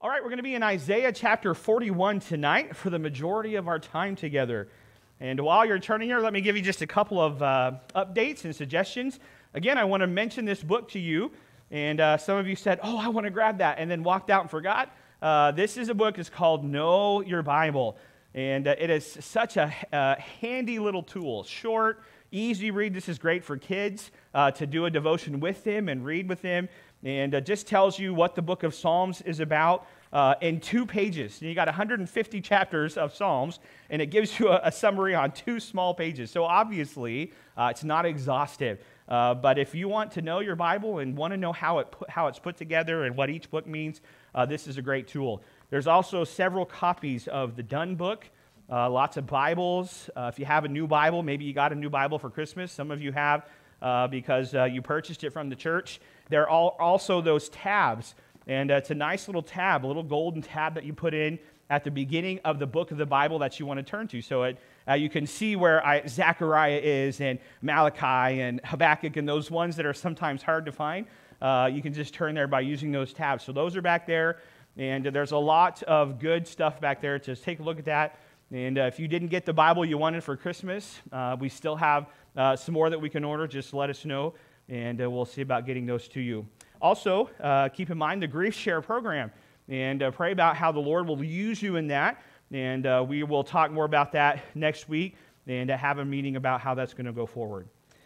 All right, we're going to be in Isaiah chapter 41 tonight for the majority of our time together. And while you're turning here, let me give you just a couple of updates and suggestions. Again, I want to mention this book to you. And some of you said, oh, I want to grab that, and then walked out and forgot. This is a book. It's called Know Your Bible. And it is such a handy little tool. Short, easy read. This is great for kids to do a devotion with them and read with them. And just tells you what the book of Psalms is about in 2 pages. And you got 150 chapters of Psalms, and it gives you a summary on 2 small pages. So obviously, it's not exhaustive. But if you want to know your Bible and want to know how it's put together and what each book means, this is a great tool. There's also several copies of the Dunn book, lots of Bibles. If you have a new Bible, maybe you got a new Bible for Christmas. Some of you have because you purchased it from the church. There are also those tabs, and it's a nice little tab, a little golden tab that you put in at the beginning of the book of the Bible that you want to turn to. So you can see where Zechariah is, and Malachi, and Habakkuk, and those ones that are sometimes hard to find. You can just turn there by using those tabs. So those are back there, and there's a lot of good stuff back there. Just take a look at that. And if you didn't get the Bible you wanted for Christmas, we still have some more that we can order. Just let us know, and we'll see about getting those to you. Also, keep in mind the Grief Share program, and pray about how the Lord will use you in that. And we will talk more about that next week and have a meeting about how that's going to go forward.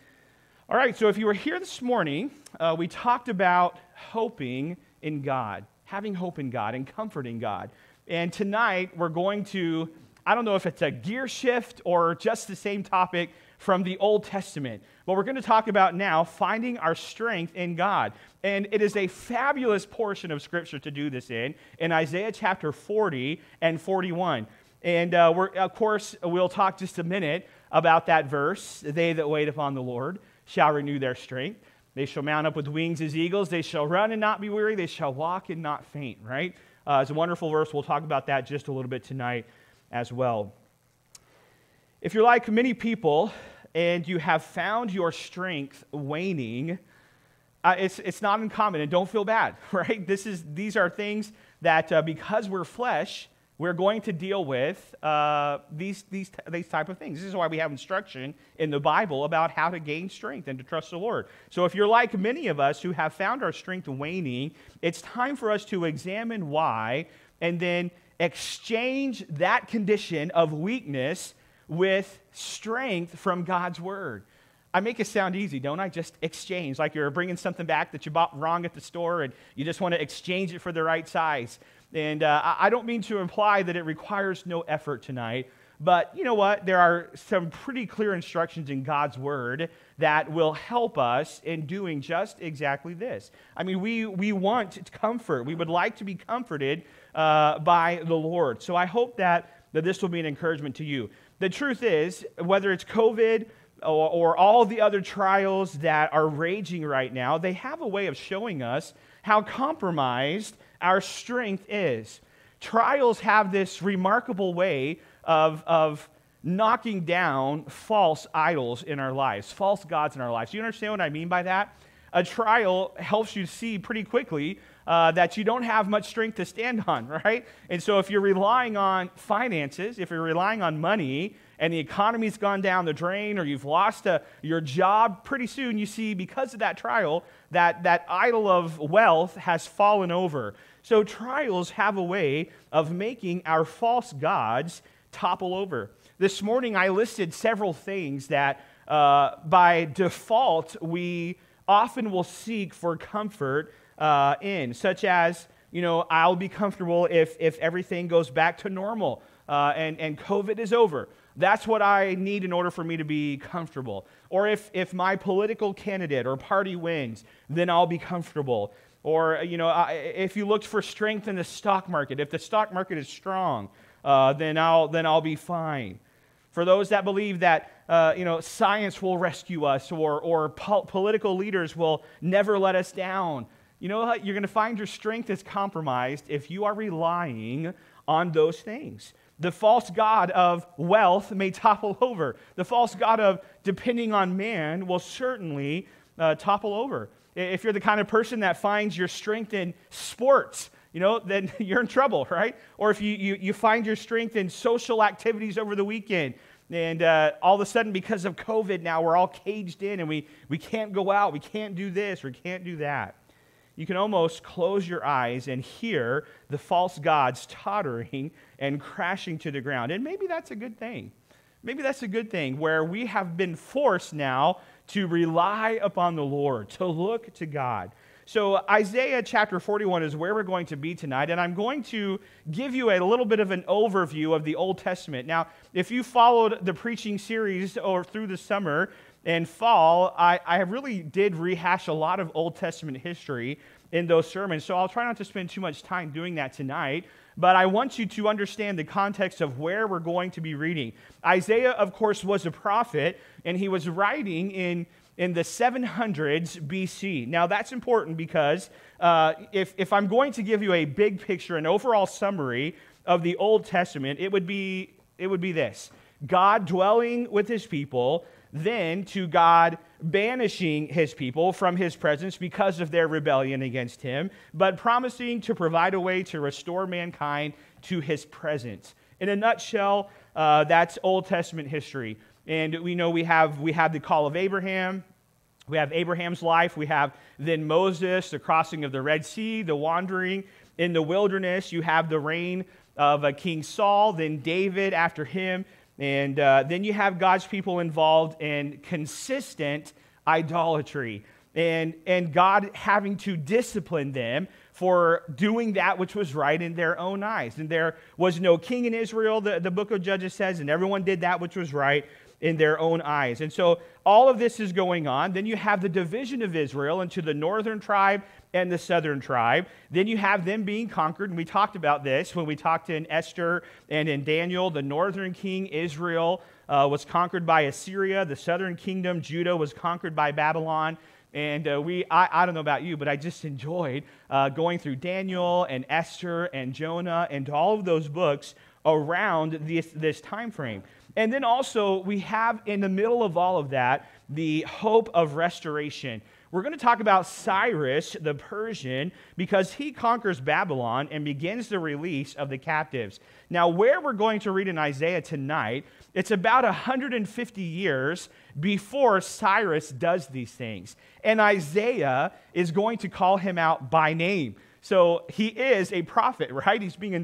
All right, so if you were here this morning, we talked about hoping in God, having hope in God and comfort in God. And tonight we're going to, I don't know if it's a gear shift or just the same topic from the Old Testament. But we're going to talk about now finding our strength in God. And it is a fabulous portion of Scripture to do this in Isaiah chapter 40 and 41. And we'll talk just a minute about that verse. They that wait upon the Lord shall renew their strength. They shall mount up with wings as eagles. They shall run and not be weary. They shall walk and not faint, right? It's a wonderful verse. We'll talk about that just a little bit tonight as well. If you're like many people and you have found your strength waning, it's not uncommon, and don't feel bad, right? These are things that because we're flesh, we're going to deal with these type of things. This is why we have instruction in the Bible about how to gain strength and to trust the Lord. So if you're like many of us who have found our strength waning, it's time for us to examine why and then exchange that condition of weakness with strength from God's Word. I make it sound easy, don't I? Just exchange, like you're bringing something back that you bought wrong at the store and you just want to exchange it for the right size. And I don't mean to imply that it requires no effort tonight, but you know what? There are some pretty clear instructions in God's Word that will help us in doing just exactly this. I mean, we want comfort. We would like to be comforted by the Lord. So I hope that this will be an encouragement to you. The truth is, whether it's COVID or all the other trials that are raging right now, they have a way of showing us how compromised our strength is. Trials have this remarkable way of knocking down false idols in our lives, false gods in our lives. Do you understand what I mean by that? A trial helps you see pretty quickly that you don't have much strength to stand on, right? And so if you're relying on finances, if you're relying on money, and the economy's gone down the drain, or you've lost your job, pretty soon you see, because of that trial, that idol of wealth has fallen over. So trials have a way of making our false gods topple over. This morning I listed several things that by default we often will seek for comfort in, such as, I'll be comfortable if everything goes back to normal and COVID is over. That's what I need in order for me to be comfortable. Or if my political candidate or party wins, then I'll be comfortable. Or, if you looked for strength in the stock market, if the stock market is strong, then I'll be fine. For those that believe that, science will rescue us or political leaders will never let us down, you know what? You're going to find your strength is compromised if you are relying on those things. The false god of wealth may topple over. The false god of depending on man will certainly topple over. If you're the kind of person that finds your strength in sports, then you're in trouble, right? Or if you find your strength in social activities over the weekend, and all of a sudden, because of COVID now, we're all caged in and we can't go out, we can't do this, we can't do that. You can almost close your eyes and hear the false gods tottering and crashing to the ground. And maybe that's a good thing. Maybe that's a good thing, where we have been forced now to rely upon the Lord, to look to God. So Isaiah chapter 41 is where we're going to be tonight, and I'm going to give you a little bit of an overview of the Old Testament. Now, if you followed the preaching series or through the summer and fall, I really did rehash a lot of Old Testament history in those sermons, so I'll try not to spend too much time doing that tonight, but I want you to understand the context of where we're going to be reading. Isaiah, of course, was a prophet, and he was writing in the 700s BC. Now, that's important because if I'm going to give you a big picture, an overall summary of the Old Testament, it would be this: God dwelling with his people, then to God banishing his people from his presence because of their rebellion against him, but promising to provide a way to restore mankind to his presence. In a nutshell, that's Old Testament history. And we know we have the call of Abraham, we have Abraham's life, we have then Moses, the crossing of the Red Sea, the wandering in the wilderness, you have the reign of King Saul, then David after him, and then you have God's people involved in consistent idolatry, and God having to discipline them for doing that which was right in their own eyes. And there was no king in Israel, the book of Judges says, and everyone did that which was right in their own eyes. And so all of this is going on. Then you have the division of Israel into the northern tribe and the southern tribe. Then you have them being conquered, and we talked about this when we talked in Esther and in Daniel. The northern king, Israel, was conquered by Assyria. The southern kingdom, Judah, was conquered by Babylon. And I don't know about you, but I just enjoyed going through Daniel and Esther and Jonah and all of those books around this time frame. And then also we have in the middle of all of that the hope of restoration. We're going to talk about Cyrus the Persian because he conquers Babylon and begins the release of the captives. Now, where we're going to read in Isaiah tonight, it's about 150 years before Cyrus does these things. And Isaiah is going to call him out by name. So he is a prophet, right? He's being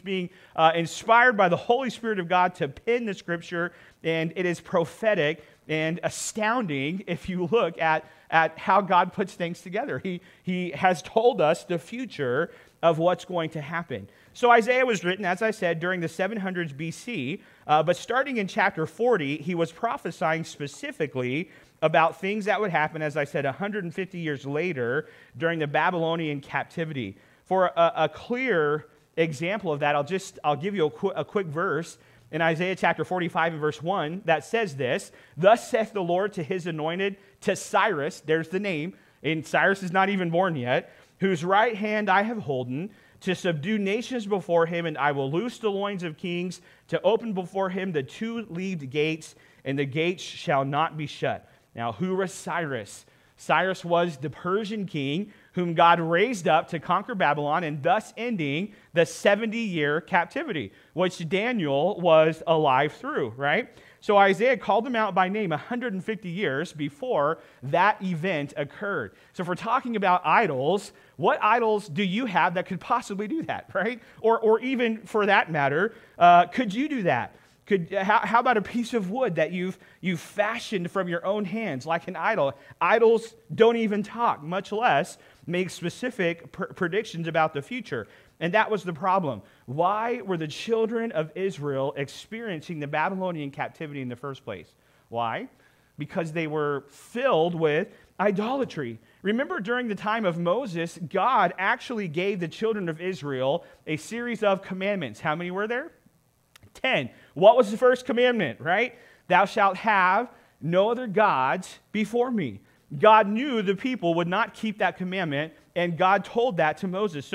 inspired by the Holy Spirit of God to pen the scripture, and it is prophetic and astounding if you look at how God puts things together. He has told us the future of what's going to happen. So Isaiah was written, as I said, during the 700s BC, but starting in chapter 40, he was prophesying specifically about things that would happen, as I said, 150 years later during the Babylonian captivity. For a clear example of that, I'll give you a quick verse in Isaiah chapter 45 and verse 1 that says this: "Thus saith the Lord to his anointed, to Cyrus," there's the name, and Cyrus is not even born yet, "whose right hand I have holden, to subdue nations before him, and I will loose the loins of kings, to open before him the two-leaved gates, and the gates shall not be shut." Now, who was Cyrus? Cyrus was the Persian king whom God raised up to conquer Babylon and thus ending the 70-year captivity, which Daniel was alive through, right? So Isaiah called them out by name 150 years before that event occurred. So if we're talking about idols, what idols do you have that could possibly do that, right? Or even for that matter, could you do that? How about a piece of wood that you've fashioned from your own hands, like an idol? Idols don't even talk, much less make specific predictions about the future. And that was the problem. Why were the children of Israel experiencing the Babylonian captivity in the first place? Why? Because they were filled with idolatry. Remember, during the time of Moses, God actually gave the children of Israel a series of commandments. How many were there? 10. What was the first commandment, right? "Thou shalt have no other gods before me." God knew the people would not keep that commandment, and God told that to Moses. So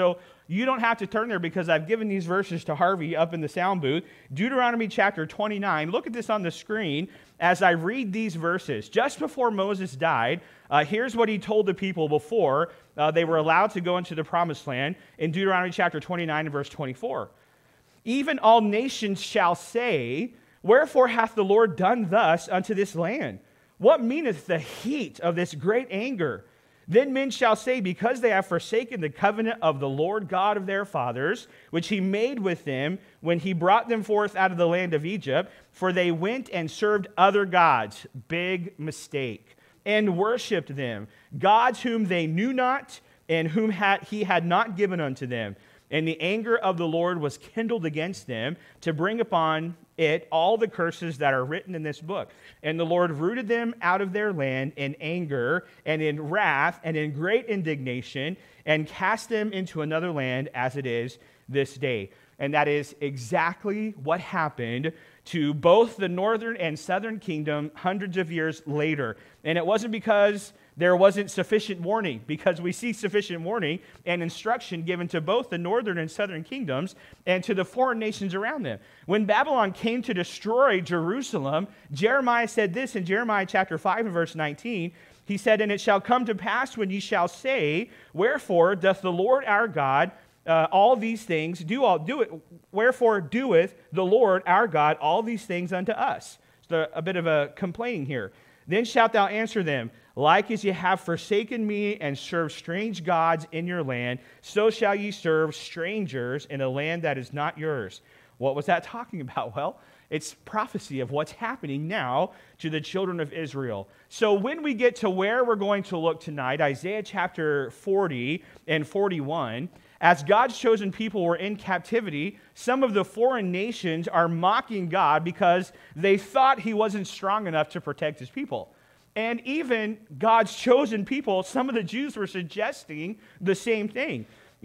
You don't have to turn there because I've given these verses to Harvey up in the sound booth. Deuteronomy chapter 29. Look at this on the screen as I read these verses. Just before Moses died, here's what he told the people before they were allowed to go into the promised land in Deuteronomy chapter 29 and verse 24. Even all nations shall say, wherefore hath the Lord done thus unto this land? What meaneth the heat of this great anger? Then men shall say, because they have forsaken the covenant of the Lord God of their fathers, which he made with them when he brought them forth out of the land of Egypt, for they went and served other gods, big mistake, and worshipped them, gods whom they knew not, and whom he had not given unto them. And the anger of the Lord was kindled against them to bring upon it all the curses that are written in this book. And the Lord rooted them out of their land in anger and in wrath and in great indignation and cast them into another land as it is this day. And that is exactly what happened to both the northern and southern kingdom hundreds of years later. And it wasn't because there wasn't sufficient warning, because we see sufficient warning and instruction given to both the northern and southern kingdoms and to the foreign nations around them. When Babylon came to destroy Jerusalem, Jeremiah said this in Jeremiah chapter 5 and verse 19. He said, and it shall come to pass when ye shall say, wherefore doth the Lord our God all these things, do it. Wherefore doeth the Lord our God all these things unto us? So a bit of a complaining here. Then shalt thou answer them, like as ye have forsaken me and served strange gods in your land, so shall ye serve strangers in a land that is not yours. What was that talking about? Well, it's prophecy of what's happening now to the children of Israel. So when we get to where we're going to look tonight, Isaiah chapter 40 and 41, as God's chosen people were in captivity, some of the foreign nations are mocking God because they thought he wasn't strong enough to protect his people. And even God's chosen people, some of the Jews were suggesting the same thing,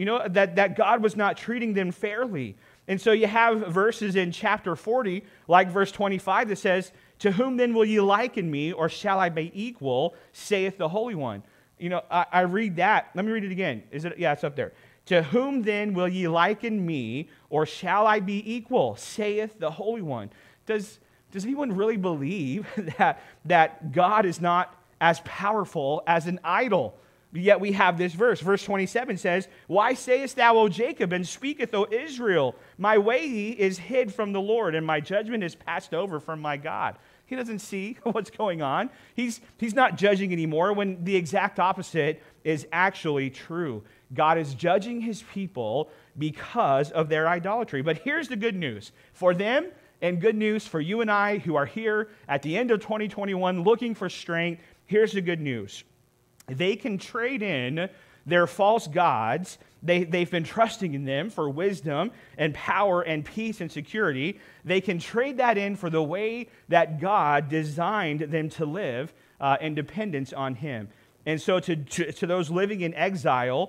that God was not treating them fairly. And so you have verses in chapter 40, like verse 25, that says, to whom then will ye liken me, or shall I be equal, saith the Holy One. I read that. Let me read it again. Yeah, it's up there. To whom then will ye liken me, or shall I be equal, saith the Holy One. Does anyone really believe that God is not as powerful as an idol? Yet we have this verse. Verse 27 says, why sayest thou, O Jacob, and speaketh, O Israel, my way is hid from the Lord, and my judgment is passed over from my God. He doesn't see what's going on. He's not judging anymore when the exact opposite is actually true. God is judging his people because of their idolatry. But here's the good news for them, and good news for you and I who are here at the end of 2021 looking for strength. Here's the good news. They can trade in their false gods. They've been trusting in them for wisdom and power and peace and security. They can trade that in for the way that God designed them to live in dependence on him. And so to those living in exile,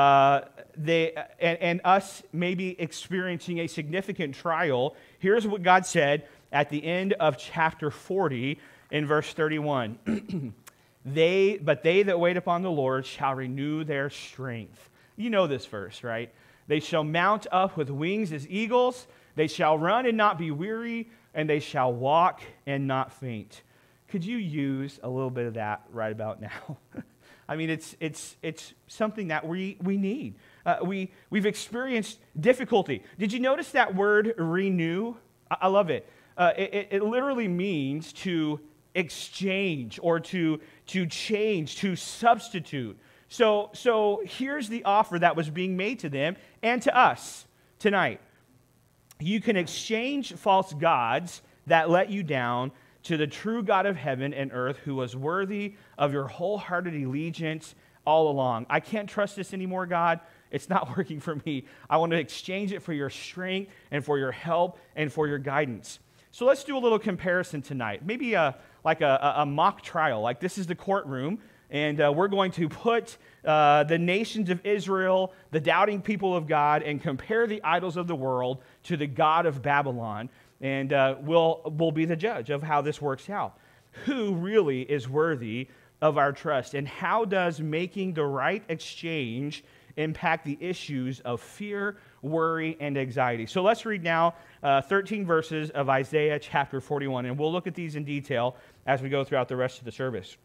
and us maybe experiencing a significant trial, here's what God said at the end of chapter 40 in verse 31. But they that wait upon the Lord shall renew their strength. You know this verse, right? They shall mount up with wings as eagles. They shall run and not be weary, and they shall walk and not faint. Could you use a little bit of that right about now? I mean, it's something that we need. We've experienced difficulty. Did you notice that word renew? I love it. It literally means to exchange or to change, to substitute. So here's the offer that was being made to them and to us tonight. You can exchange false gods that let you down to the true God of heaven and earth, who was worthy of your wholehearted allegiance all along. I can't trust this anymore, God. It's not working for me. I want to exchange it for your strength and for your help and for your guidance. So let's do a little comparison tonight. Maybe a mock trial. Like this is the courtroom, and we're going to put the nations of Israel, the doubting people of God, and compare the idols of the world to the God of Babylon. And we'll be the judge of how this works out. Who really is worthy of our trust? And how does making the right exchange impact the issues of fear, worry, and anxiety. So let's read now 13 verses of Isaiah chapter 41, and we'll look at these in detail as we go throughout the rest of the service.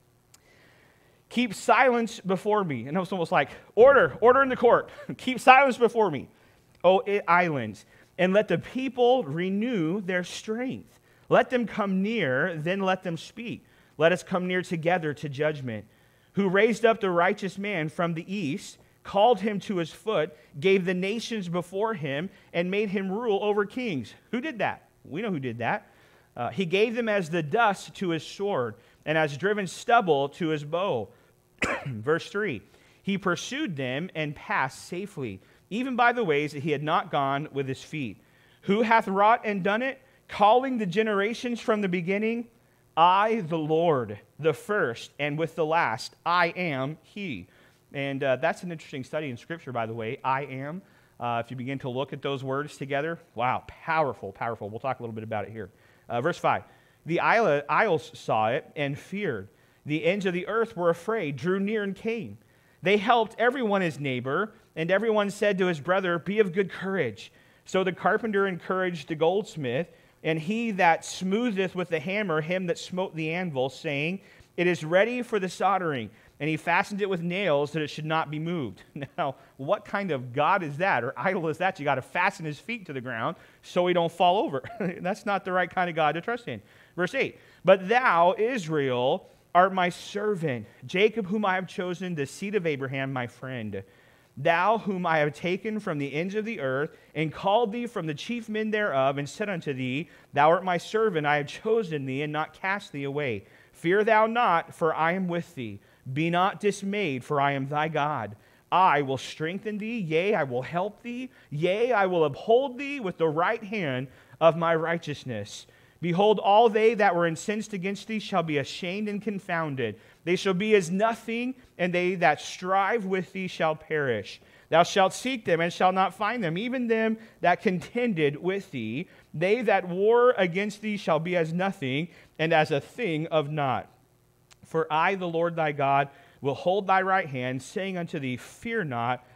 Keep silence before me. And it's almost like, order in the court. Keep silence before me, O islands, and let the people renew their strength. Let them come near, then let them speak. Let us come near together to judgment. Who raised up the righteous man from the east, called him to his foot, gave the nations before him, and made him rule over kings. Who did that? We know who did that. He gave them as the dust to his sword, and as driven stubble to his bow. Verse 3, he pursued them and passed safely, even by the ways that he had not gone with his feet. Who hath wrought and done it, calling the generations from the beginning? I, the Lord, the first, and with the last, I am he. And that's an interesting study in Scripture, by the way, I am. If you begin to look at those words together, wow, powerful, powerful. We'll talk a little bit about it here. Verse 5, the isles saw it and feared. The ends of the earth were afraid, drew near and came. They helped everyone his neighbor, and everyone said to his brother, be of good courage. So the carpenter encouraged the goldsmith, and he that smootheth with the hammer him that smote the anvil, saying, it is ready for the soldering. And he fastened it with nails that it should not be moved. Now, what kind of God is that, or idol is that? You got to fasten his feet to the ground so he don't fall over. That's not the right kind of God to trust in. Verse 8, but thou, Israel, art my servant, Jacob whom I have chosen, the seed of Abraham, my friend. Thou whom I have taken from the ends of the earth, and called thee from the chief men thereof, and said unto thee, thou art my servant, I have chosen thee, and not cast thee away. Fear thou not, for I am with thee. Be not dismayed, for I am thy God. I will strengthen thee, yea, I will help thee, yea, I will uphold thee with the right hand of my righteousness. Behold, all they that were incensed against thee shall be ashamed and confounded. They shall be as nothing, and they that strive with thee shall perish. Thou shalt seek them and shalt not find them, even them that contended with thee. They that war against thee shall be as nothing, and as a thing of naught. For I, the Lord thy God, will hold thy right hand, saying unto thee, fear not,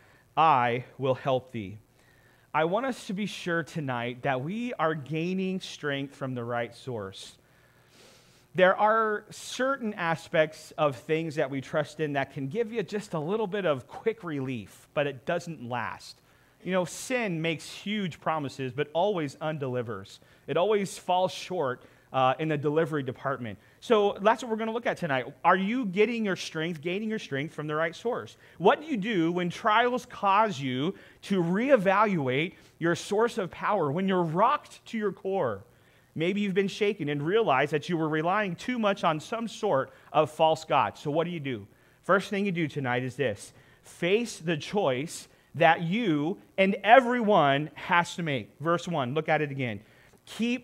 I will help thee. I want us to be sure tonight that we are gaining strength from the right source. There are certain aspects of things that we trust in that can give you just a little bit of quick relief, but it doesn't last. You know, sin makes huge promises, but always undelivers. It always falls short in the delivery department. So that's what we're going to look at tonight. Are you gaining your strength from the right source? What do you do when trials cause you to reevaluate your source of power, when you're rocked to your core? Maybe you've been shaken and realized that you were relying too much on some sort of false god. So what do? First thing you do tonight is this. Face the choice that you and everyone has to make. Verse 1, look at it again. Keep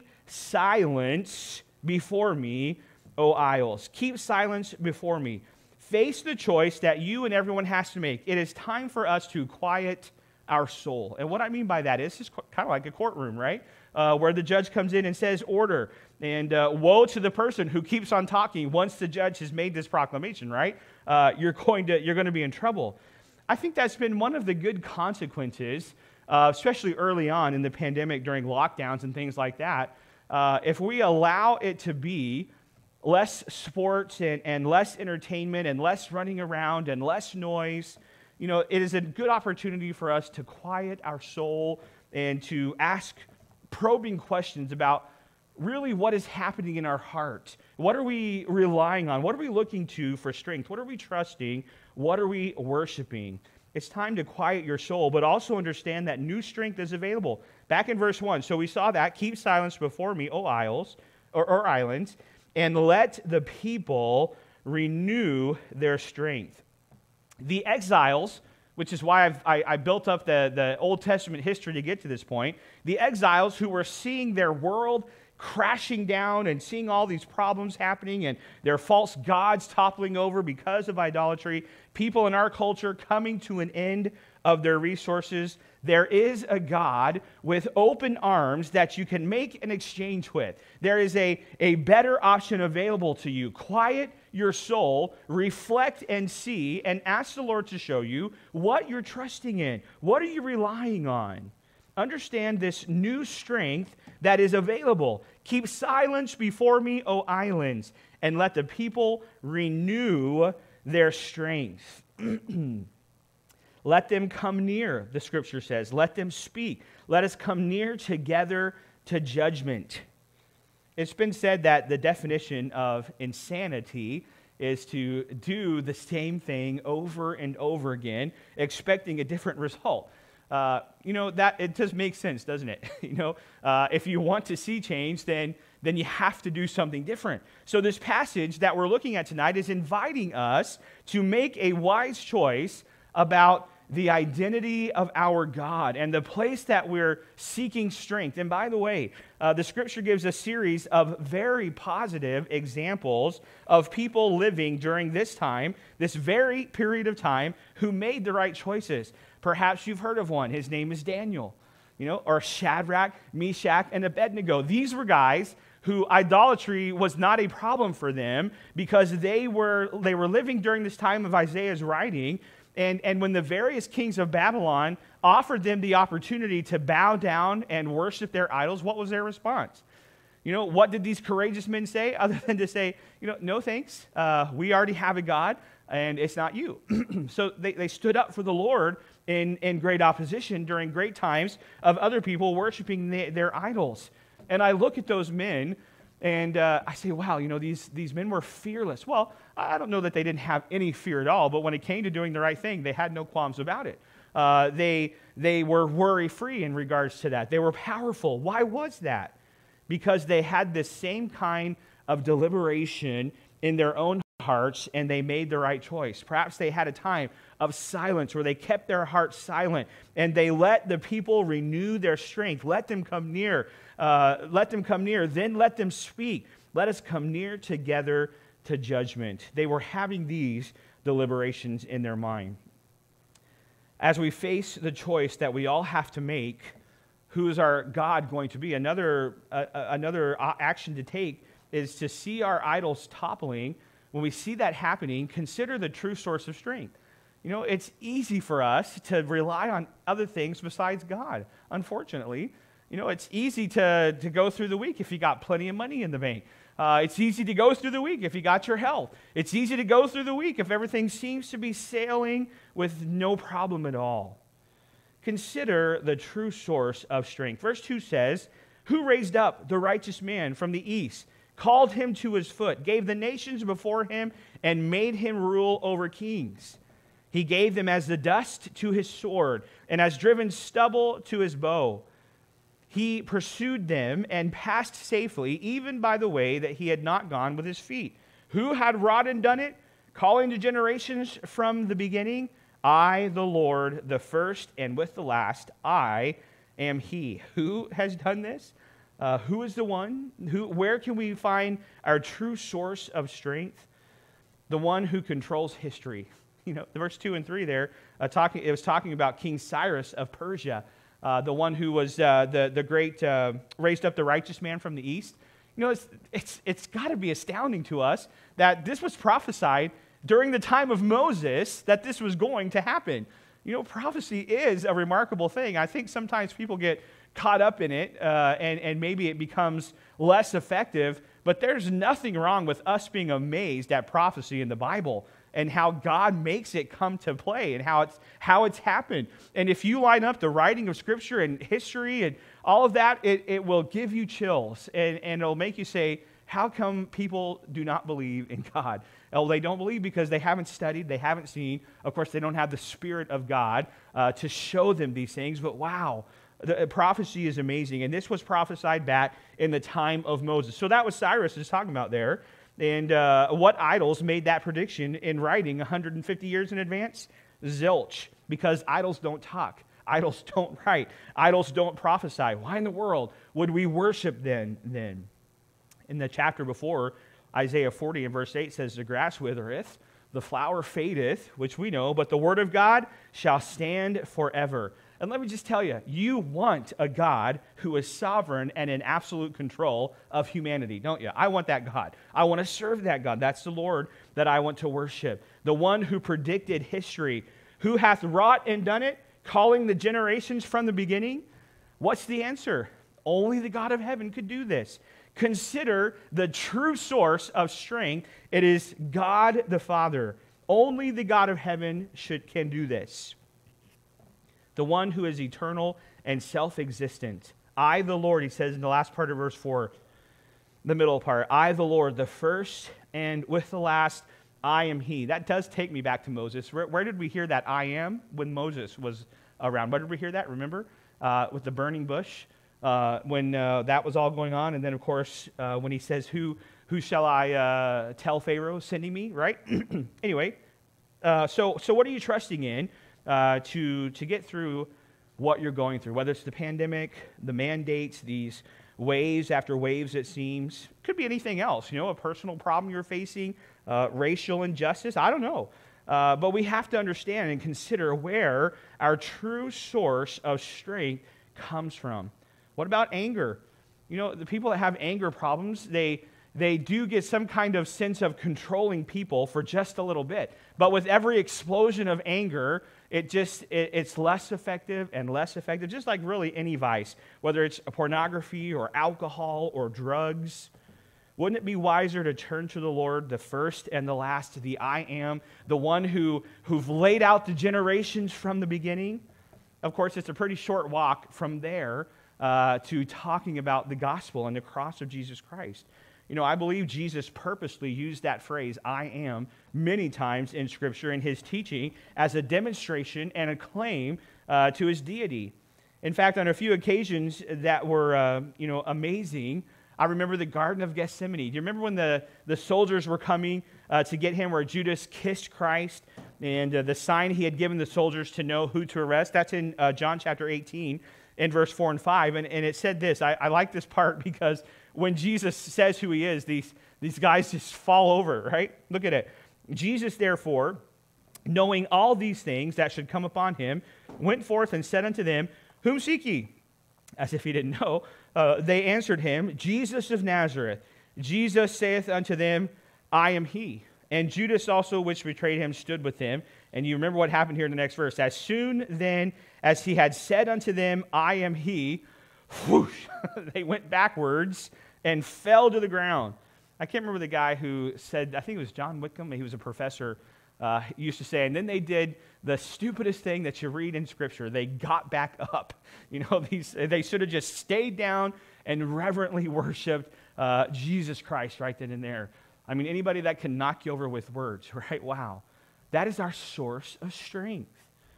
silence before me, O isles. Keep silence before me. Face the choice that you and everyone has to make. It is time for us to quiet our soul. And what I mean by that is it's kind of like a courtroom, right? Where the judge comes in and says order. And woe to the person who keeps on talking once the judge has made this proclamation, right? You're going to be in trouble. I think that's been one of the good consequences, especially early on in the pandemic during lockdowns and things like that. If we allow it to be less sports and less entertainment and less running around and less noise, you know, it is a good opportunity for us to quiet our soul and to ask probing questions about really what is happening in our heart. What are we relying on? What are we looking to for strength? What are we trusting? What are we worshiping? It's time to quiet your soul, but also understand that new strength is available. Back in verse 1, so we saw that, keep silence before me, O isles, or islands, and let the people renew their strength. The exiles, which is why I built up the Old Testament history to get to this point, the exiles who were seeing their world crashing down and seeing all these problems happening and their false gods toppling over because of idolatry, people in our culture coming to an end of their resources, there is a God with open arms that you can make an exchange with. There is a better option available to you. Quiet your soul, reflect and see, and ask the Lord to show you what you're trusting in. What are you relying on? Understand this new strength that is available. Keep silence before me, O islands, and let the people renew their strength. Let them come near, the scripture says. Let them speak. Let us come near together to judgment. It's been said that the definition of insanity is to do the same thing over and over again, expecting a different result. That it does make sense, doesn't it? If you want to see change, then you have to do something different. So this passage that we're looking at tonight is inviting us to make a wise choice about the identity of our God and the place that we're seeking strength. And by the way, the scripture gives a series of very positive examples of people living during this time, this very period of time, who made the right choices. Perhaps you've heard of one. His name is Daniel, or Shadrach, Meshach, and Abednego. These were guys who idolatry was not a problem for them because they were living during this time of Isaiah's writing. And when the various kings of Babylon offered them the opportunity to bow down and worship their idols, what was their response? What did these courageous men say other than to say, no thanks, we already have a God and it's not you. So they stood up for the Lord in great opposition during great times of other people worshiping their idols. And I look at those men and I say, wow, these men were fearless. Well, I don't know that they didn't have any fear at all, but when it came to doing the right thing, they had no qualms about it. They were worry-free in regards to that. They were powerful. Why was that? Because they had this same kind of deliberation in their own hearts, and they made the right choice. Perhaps they had a time of silence where they kept their hearts silent, and they let the people renew their strength. Let them come near. Then let them speak. Let us come near together to judgment. They were having these deliberations in their mind. As we face the choice that we all have to make, who is our God going to be? Another action to take is to see our idols toppling. When we see that happening, consider the true source of strength. It's easy for us to rely on other things besides God, unfortunately. It's easy to go through the week if you got plenty of money in the bank. It's easy to go through the week if you got your health. It's easy to go through the week if everything seems to be sailing with no problem at all. Consider the true source of strength. Verse 2 says, "Who raised up the righteous man from the east, called him to his foot, gave the nations before him, and made him rule over kings. He gave them as the dust to his sword, and as driven stubble to his bow. He pursued them and passed safely, even by the way that he had not gone with his feet. Who had wrought and done it, calling to generations from the beginning? I, the Lord, the first and with the last, I am he." Who has done this? Who is the one? Where can we find our true source of strength? The one who controls history. Verse 2 and 3 there, it was talking about King Cyrus of Persia, the one who was the great, raised up the righteous man from the east. It's got to be astounding to us that this was prophesied during the time of Moses, that this was going to happen. Prophecy is a remarkable thing. I think sometimes people get caught up in it, and maybe it becomes less effective, but there's nothing wrong with us being amazed at prophecy in the Bible and how God makes it come to play and how it's happened. And if you line up the writing of Scripture and history and all of that, it will give you chills, and it'll make you say, how come people do not believe in God? Well, they don't believe because they haven't studied, they haven't seen. Of course, they don't have the Spirit of God to show them these things, but wow, the prophecy is amazing. And this was prophesied back in the time of Moses. So that was Cyrus is talking about there. And what idols made that prediction in writing 150 years in advance? Zilch, because idols don't talk. Idols don't write. Idols don't prophesy. Why in the world would we worship then? In the chapter before, Isaiah 40 and verse 8 says, "The grass withereth, the flower fadeth," which we know, "but the word of God shall stand forever." And let me just tell you, you want a God who is sovereign and in absolute control of humanity, don't you? I want that God. I want to serve that God. That's the Lord that I want to worship. The one who predicted history, who hath wrought and done it, calling the generations from the beginning. What's the answer? Only the God of heaven could do this. Consider the true source of strength. It is God the Father. Only the God of heaven can do this. The one who is eternal and self-existent. I, the Lord, he says in the last part of verse 4, the middle part, I, the Lord, the first and with the last, I am he. That does take me back to Moses. Where did we hear that I am when Moses was around? Where did we hear that? Remember? With the burning bush, when that was all going on. And then, of course, when he says, who shall I tell Pharaoh sending me, right? Anyway, so what are you trusting in to get through what you're going through? Whether it's the pandemic, the mandates, these waves after waves, it seems. Could be anything else, a personal problem you're facing, racial injustice, I don't know. But we have to understand and consider where our true source of strength comes from. What about anger? The people that have anger problems, they do get some kind of sense of controlling people for just a little bit. But with every explosion of anger, it's less effective and less effective, just like really any vice, whether it's pornography or alcohol or drugs. Wouldn't it be wiser to turn to the Lord, the first and the last, the I am, the one who've laid out the generations from the beginning? Of course, it's a pretty short walk from there to talking about the gospel and the cross of Jesus Christ. I believe Jesus purposely used that phrase, I am, many times in Scripture in his teaching as a demonstration and a claim to his deity. In fact, on a few occasions that were, amazing, I remember the Garden of Gethsemane. Do you remember when the soldiers were coming to get him, where Judas kissed Christ, and the sign he had given the soldiers to know who to arrest? That's in John chapter 18, in verse 4 and 5. And it said this. I like this part because when Jesus says who he is, these guys just fall over, right? Look at it. Jesus, therefore, knowing all these things that should come upon him, went forth and said unto them, Whom seek ye? As if he didn't know. They answered him, Jesus of Nazareth. Jesus saith unto them, I am he. And Judas also, which betrayed him, stood with him. And you remember what happened here in the next verse. As soon then as he had said unto them, I am he, whoosh, they went backwards and fell to the ground. I can't remember the guy who said, I think it was John Whitcomb, he was a professor, used to say, and then they did the stupidest thing that you read in Scripture. They got back up. They should have just stayed down and reverently worshiped Jesus Christ right then and there. I mean, anybody that can knock you over with words, right? Wow. That is our source of strength.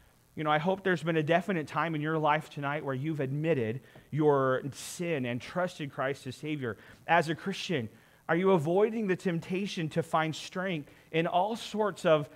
I hope there's been a definite time in your life tonight where you've admitted your sin and trusted Christ as Savior. As a Christian, are you avoiding the temptation to find strength in all sorts of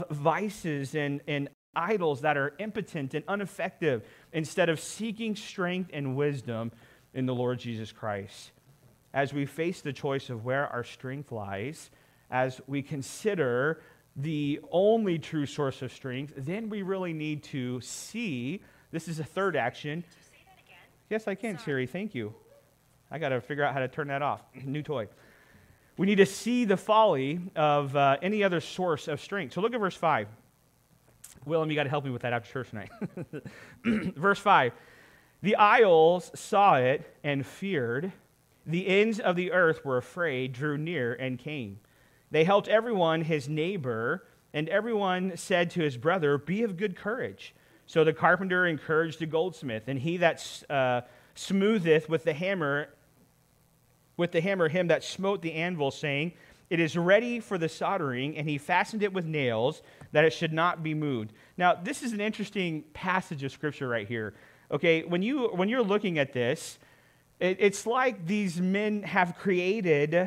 vices and idols that are impotent and ineffective, instead of seeking strength and wisdom in the Lord Jesus Christ? As we face the choice of where our strength lies, as we consider the only true source of strength, then we really need to see, this is a third action. Can you say that again? Yes, I can, Sorry. Siri, thank you. I got to figure out how to turn that off. New toy. We need to see the folly of any other source of strength. So look at verse 5. Willem, you got to help me with that after church tonight. Verse 5. The isles saw it and feared. The ends of the earth were afraid, drew near, and came. They helped everyone his neighbor, and everyone said to his brother, Be of good courage. So the carpenter encouraged the goldsmith, and he that smootheth with the hammer him that smote the anvil, saying, It is ready for the soldering, and he fastened it with nails, that it should not be moved. Now, this is an interesting passage of Scripture right here. Okay, when you're looking at this, it's like these men have created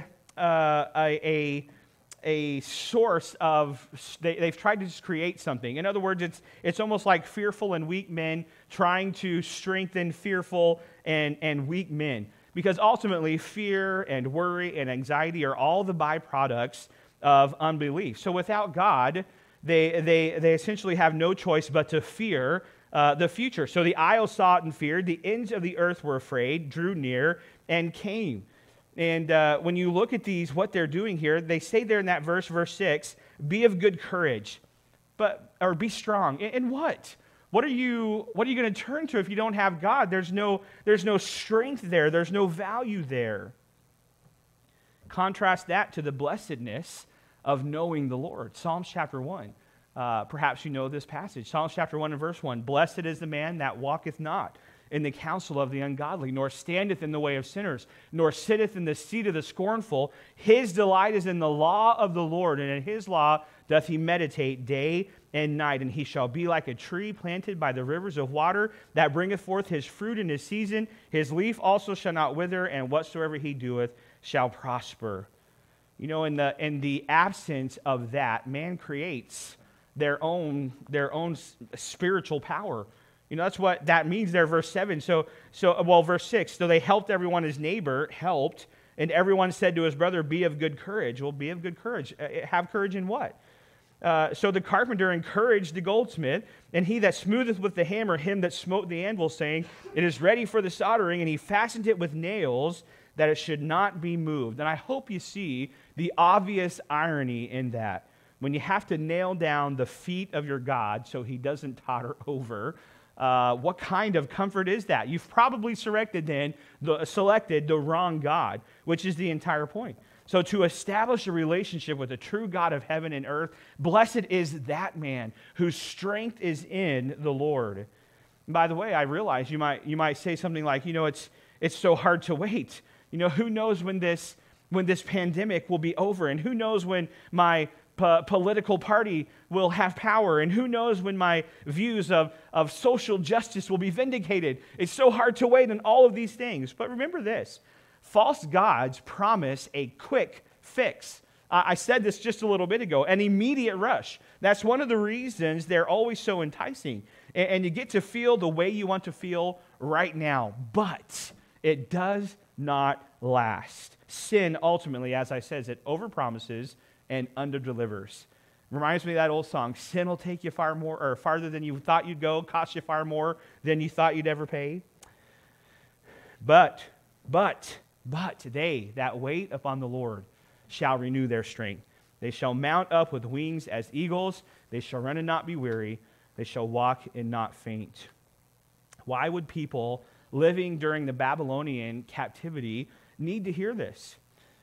a source of, they've tried to just create something. In other words, it's almost like fearful and weak men trying to strengthen fearful and weak men. Because ultimately, fear and worry and anxiety are all the byproducts of unbelief. So without God, they essentially have no choice but to fear the future. So the isles saw it and feared. The ends of the earth were afraid, drew near, and came. And when you look at these, what they're doing here, they say there in that verse 6, be of good courage, or be strong. And what? What are you going to turn to if you don't have God? There's no strength there. There's no value there. Contrast that to the blessedness of knowing the Lord. Psalms chapter 1. Perhaps you know this passage. Psalms chapter 1 and verse 1. Blessed is the man that walketh not in the counsel of the ungodly, nor standeth in the way of sinners, nor sitteth in the seat of the scornful. His delight is in the law of the Lord, and in his law doth he meditate day and night. And he shall be like a tree planted by the rivers of water, that bringeth forth his fruit in his season. His leaf also shall not wither, and whatsoever he doeth shall prosper. You know, in the absence of that, man creates their own spiritual power. You know, that's what that means there, verse 7. Verse 6, so they helped everyone, his neighbor helped, and everyone said to his brother, be of good courage. Well, be of good courage. Have courage in what? So the carpenter encouraged the goldsmith, and he that smootheth with the hammer him that smote the anvil, saying, it is ready for the soldering, and he fastened it with nails, that it should not be moved. And I hope you see the obvious irony in that. When you have to nail down the feet of your God so he doesn't totter over, what kind of comfort is that? You've probably selected the wrong God, which is the entire point. So to establish a relationship with the true God of heaven and earth, blessed is that man whose strength is in the Lord. And by the way, I realize you might say something like, it's so hard to wait. Who knows when this pandemic will be over, and who knows when my political party will have power, and who knows when my views of social justice will be vindicated. It's so hard to wait on all of these things. But remember this, false gods promise a quick fix. I said this just a little bit ago, an immediate rush. That's one of the reasons they're always so enticing. And you get to feel the way you want to feel right now. But it does not last. Sin ultimately, as I said, it overpromises and underdelivers. Reminds me of that old song, sin will take you farther than you thought you'd go, cost you far more than you thought you'd ever pay. But they that wait upon the Lord shall renew their strength. They shall mount up with wings as eagles. They shall run and not be weary. They shall walk and not faint. Why would people living during the Babylonian captivity need to hear this?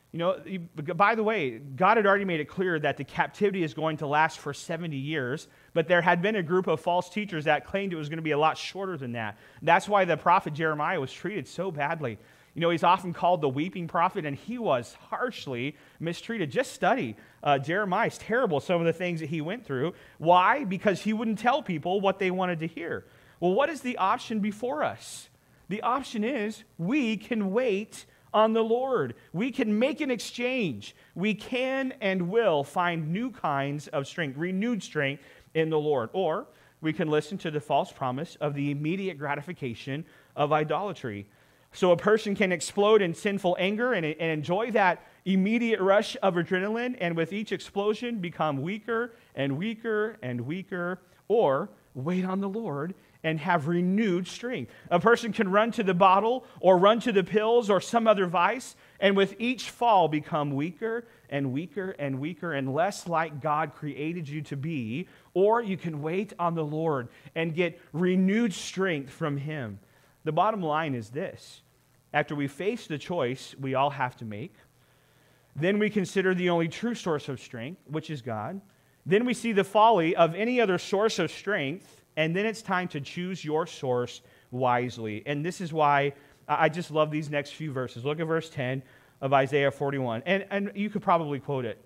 By the way, God had already made it clear that the captivity is going to last for 70 years, but there had been a group of false teachers that claimed it was going to be a lot shorter than that. That's why the prophet Jeremiah was treated so badly. He's often called the weeping prophet, and he was harshly mistreated. Just study Jeremiah. It's terrible, some of the things that he went through. Why? Because he wouldn't tell people what they wanted to hear. Well, what is the option before us? The option is we can wait on the Lord. We can make an exchange. We can and will find new kinds of strength, renewed strength in the Lord. Or we can listen to the false promise of the immediate gratification of idolatry. So a person can explode in sinful anger and enjoy that immediate rush of adrenaline, and with each explosion become weaker and weaker and weaker, or wait on the Lord and have renewed strength. A person can run to the bottle or run to the pills or some other vice, and with each fall become weaker and weaker and weaker and less like God created you to be. Or you can wait on the Lord and get renewed strength from Him. The bottom line is this: after we face the choice we all have to make, then we consider the only true source of strength, which is God. Then we see the folly of any other source of strength, and then it's time to choose your source wisely. And this is why I just love these next few verses. Look at verse 10 of Isaiah 41. And you could probably quote it.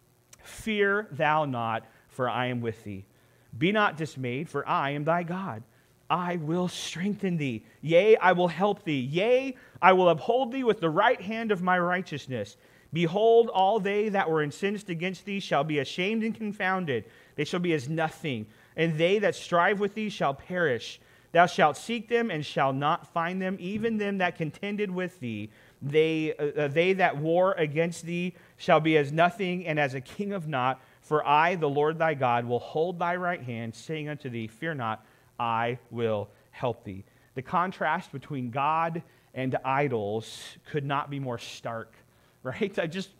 Fear thou not, for I am with thee. Be not dismayed, for I am thy God. I will strengthen thee. Yea, I will help thee. Yea, I will uphold thee with the right hand of my righteousness. Behold, all they that were incensed against thee shall be ashamed and confounded. They shall be as nothing. And they that strive with thee shall perish. Thou shalt seek them and shall not find them, even them that contended with thee. They that war against thee shall be as nothing and as a king of naught. For I, the Lord thy God, will hold thy right hand, saying unto thee, fear not, I will help thee. The contrast between God and idols could not be more stark, right?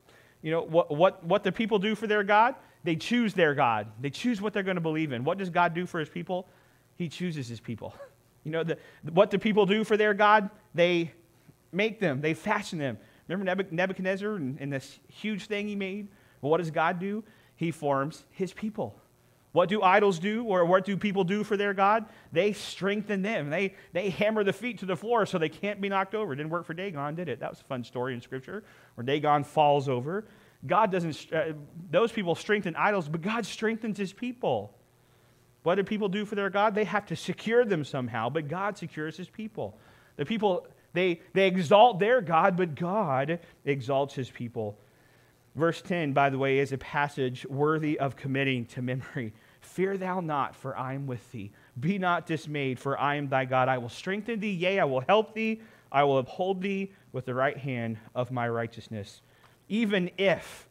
What the people do for their God, they choose their God. They choose what they're going to believe in. What does God do for his people? He chooses his people. What do people do for their God? They make them. They fashion them. Remember Nebuchadnezzar and this huge thing he made? Well, what does God do? He forms his people. What do idols do, or what do people do for their God? They strengthen them. They hammer the feet to the floor so they can't be knocked over. It didn't work for Dagon, did it? That was a fun story in Scripture, where Dagon falls over. God doesn't, those people strengthen idols, but God strengthens his people. What do people do for their God? They have to secure them somehow, but God secures his people. The people, they exalt their God, but God exalts his people. Verse 10, by the way, is a passage worthy of committing to memory. Fear thou not, for I am with thee. Be not dismayed, for I am thy God. I will strengthen thee, yea, I will help thee. I will uphold thee with the right hand of my righteousness. Even if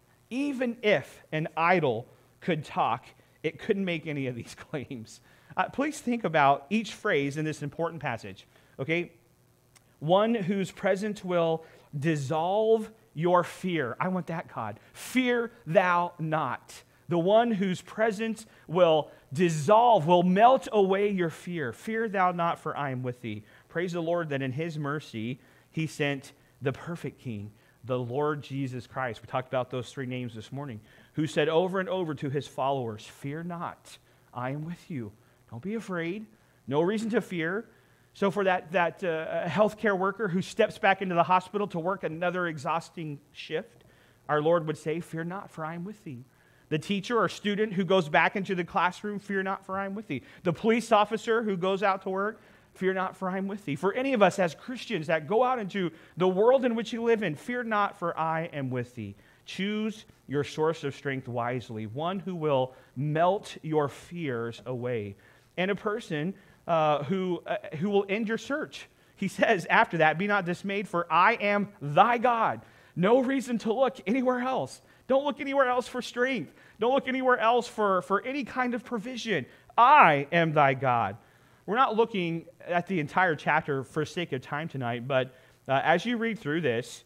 an idol could talk, it couldn't make any of these claims. Please think about each phrase in this important passage, okay? One whose presence will dissolve your fear. I want that, God. Fear thou not. The one whose presence will dissolve, will melt away your fear. Fear thou not, for I am with thee. Praise the Lord that in his mercy he sent the perfect King, the Lord Jesus Christ. We talked about those three names this morning, who said over and over to his followers, fear not, I am with you. Don't be afraid. No reason to fear. So for that healthcare worker who steps back into the hospital to work another exhausting shift, our Lord would say, fear not, for I am with thee. The teacher or student who goes back into the classroom, fear not, for I am with thee. The police officer who goes out to work, fear not, for I am with thee. For any of us as Christians that go out into the world in which you live in, fear not, for I am with thee. Choose your source of strength wisely, one who will melt your fears away, and a person who will end your search. He says after that, be not dismayed, for I am thy God. No reason to look anywhere else. Don't look anywhere else for strength. Don't look anywhere else for any kind of provision. I am thy God. We're not looking at the entire chapter for sake of time tonight, but as you read through this,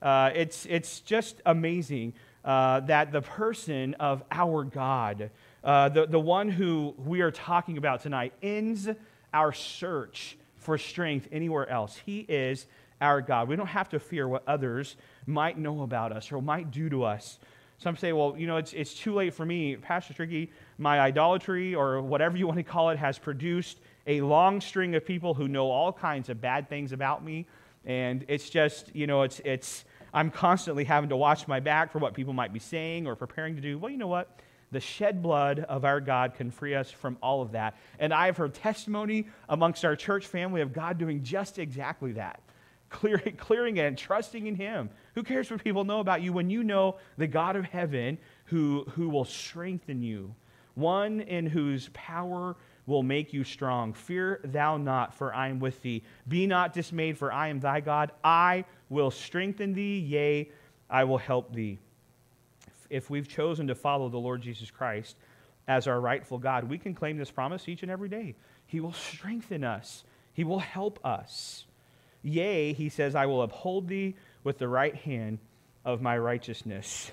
it's just amazing that the person of our God, the one who we are talking about tonight, ends our search for strength anywhere else. He is our God. We don't have to fear what others might know about us or might do to us. Some say, well, it's too late for me. Pastor Stricky, my idolatry or whatever you want to call it has produced a long string of people who know all kinds of bad things about me. And it's just, I'm constantly having to watch my back for what people might be saying or preparing to do. Well, you know what? The shed blood of our God can free us from all of that. And I've heard testimony amongst our church family of God doing just exactly that. Clearing it and trusting in him. Who cares what people know about you when you know the God of heaven who will strengthen you? One in whose power will make you strong. Fear thou not, for I am with thee. Be not dismayed, for I am thy God. I will strengthen thee, yea, I will help thee. If we've chosen to follow the Lord Jesus Christ as our rightful God, we can claim this promise each and every day. He will strengthen us. He will help us. Yea, he says, I will uphold thee with the right hand of my righteousness.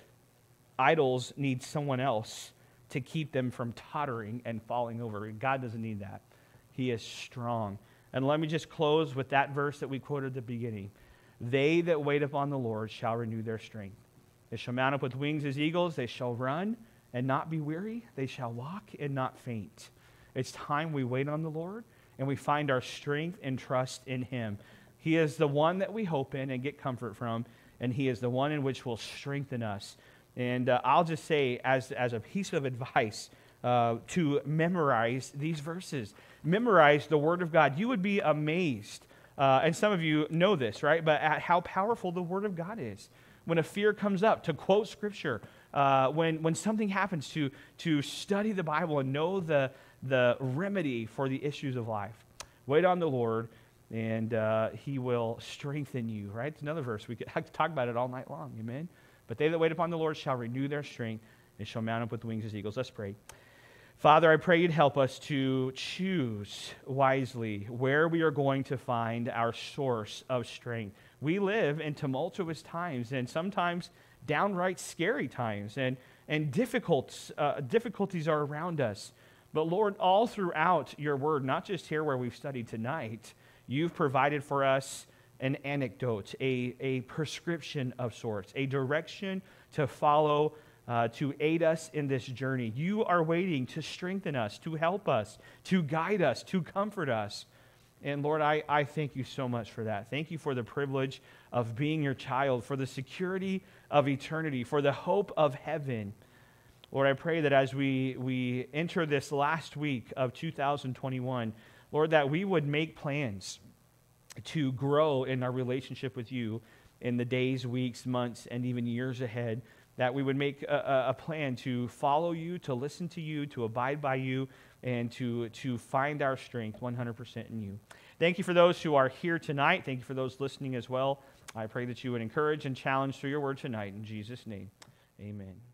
Idols need someone else to keep them from tottering and falling over. God doesn't need that. He is strong. And let me just close with that verse that we quoted at the beginning. They that wait upon the Lord shall renew their strength. They shall mount up with wings as eagles. They shall run and not be weary. They shall walk and not faint. It's time we wait on the Lord and we find our strength and trust in him. He is the one that we hope in and get comfort from, and he is the one in which will strengthen us. And I'll just say, as a piece of advice, to memorize these verses. Memorize the Word of God. You would be amazed, and some of you know this, right? But at how powerful the Word of God is. When a fear comes up, to quote Scripture. When something happens, to study the Bible and know the remedy for the issues of life. Wait on the Lord, and he will strengthen you, right? It's another verse. We could talk about it all night long, amen? But they that wait upon the Lord shall renew their strength and shall mount up with wings as eagles. Let's pray. Father, I pray you'd help us to choose wisely where we are going to find our source of strength. We live in tumultuous times and sometimes downright scary times, and difficulties are around us. But Lord, all throughout your word, not just here where we've studied tonight, you've provided for us an anecdote, a prescription of sorts, a direction to follow, to aid us in this journey. You are waiting to strengthen us, to help us, to guide us, to comfort us. And Lord, I thank you so much for that. Thank you for the privilege of being your child, for the security of eternity, for the hope of heaven. Lord, I pray that as we enter this last week of 2021, Lord, that we would make plans to grow in our relationship with you in the days, weeks, months, and even years ahead, that we would make a plan to follow you, to listen to you, to abide by you, and to find our strength 100% in you. Thank you for those who are here tonight. Thank you for those listening as well. I pray that you would encourage and challenge through your word tonight. In Jesus' name, amen.